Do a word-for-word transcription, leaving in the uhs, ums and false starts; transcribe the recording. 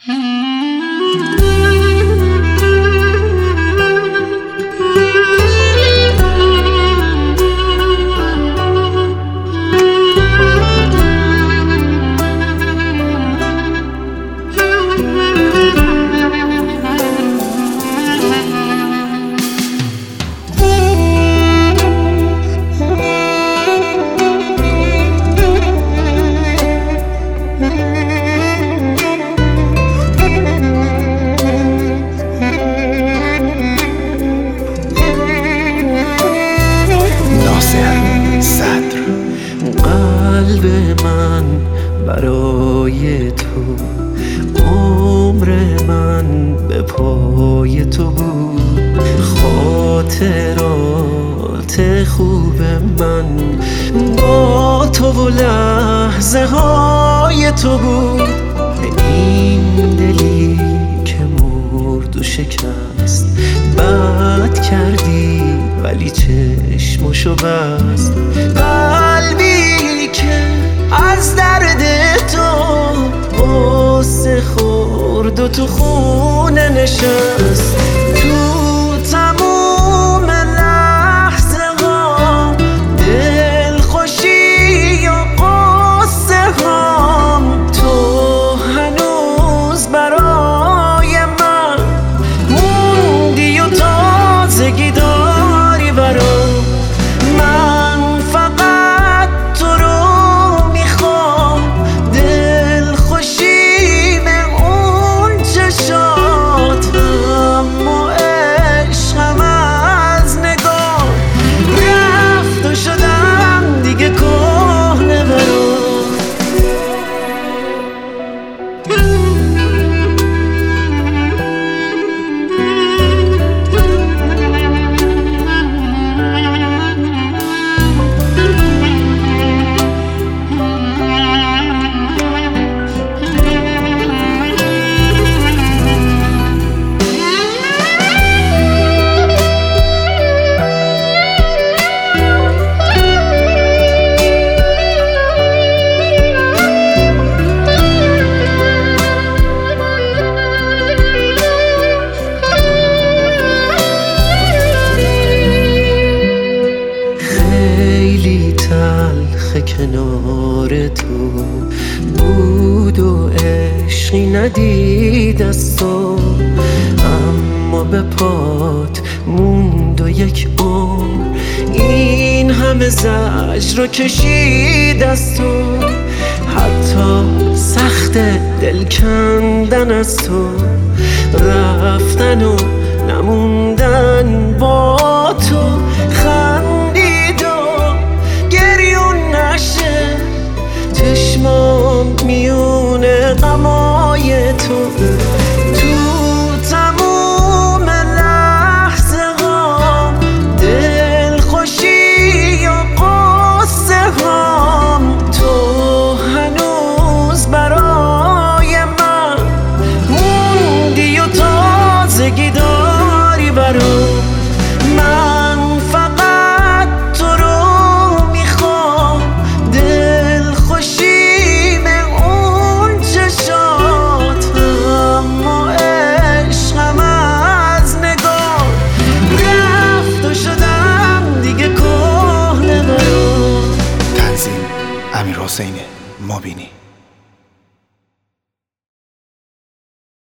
قلب من برای تو، عمر من به پای تو بود. خاطرات خوب من با تو و لحظه های تو بود. این دلی که مرد و شکست، بد کردی ولی چشمشو بست. قلبی که از درد تو غصه خورد و تو خونه نشست. تو تموم لحظه ها دلخوشی و غصه هام، تو هنوز برای من موندی و تازگی داری برام. من فقط تو رو میخوام، دلخوشی به اون چشاتم و عشقم از نگاه رفت و شدم دیگه کهنه برام. کنار تو بود و عشقی ندید از تو، اما به پات موند و یک عمر این همه زجر رو کشید از تو. حتی سخت دل کندن از تو، رفتن و نموندن با تو، خندید و گریون نشه چشمام میونه غمای تو. تو تموم لحظه ها دلخوشی و غصه هام، تو هنوز برای من موندی و تازگی داری برام. من فقط تو رو میخوام، دلخوشی به اون چشاتم و عشقم از نگاه رفت و شدم دیگه کهنه برام. تنظیم: امیرحسین مبینی.